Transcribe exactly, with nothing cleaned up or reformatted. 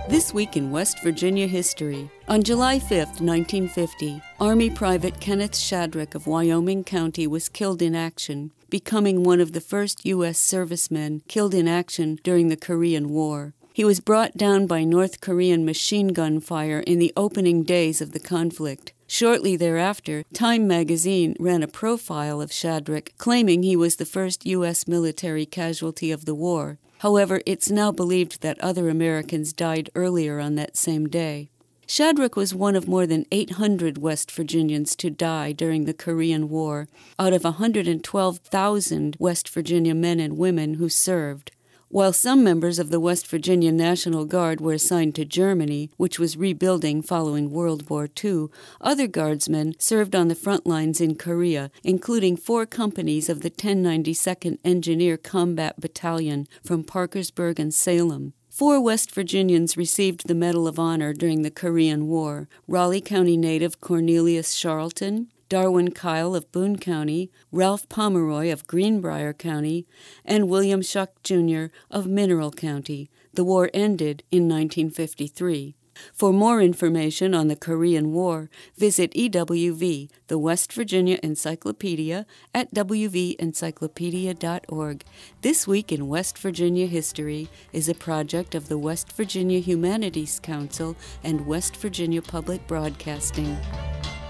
This week in West Virginia history. On July fifth, nineteen fifty, Army Private Kenneth Shadrick of Wyoming County was killed in action, becoming one of the first U S servicemen killed in action during the Korean War. He was brought down by North Korean machine gun fire in the opening days of the conflict. Shortly thereafter, Time magazine ran a profile of Shadrick, claiming he was the first U S military casualty of the war. However, it's now believed that other Americans died earlier on that same day. Shadrick was one of more than eight hundred West Virginians to die during the Korean War, out of one hundred twelve thousand West Virginia men and women who served. While some members of the West Virginia National Guard were assigned to Germany, which was rebuilding following World War Two, other Guardsmen served on the front lines in Korea, including four companies of the ten ninety-second Engineer Combat Battalion from Parkersburg and Salem. Four West Virginians received the Medal of Honor during the Korean War: Raleigh County native Cornelius Charlton, Darwin Kyle of Boone County, Ralph Pomeroy of Greenbrier County, and William Shuck Junior of Mineral County. The war ended in nineteen fifty-three. For more information on the Korean War, visit E W V, the West Virginia Encyclopedia, at w v encyclopedia dot org. This Week in West Virginia History is a project of the West Virginia Humanities Council and West Virginia Public Broadcasting.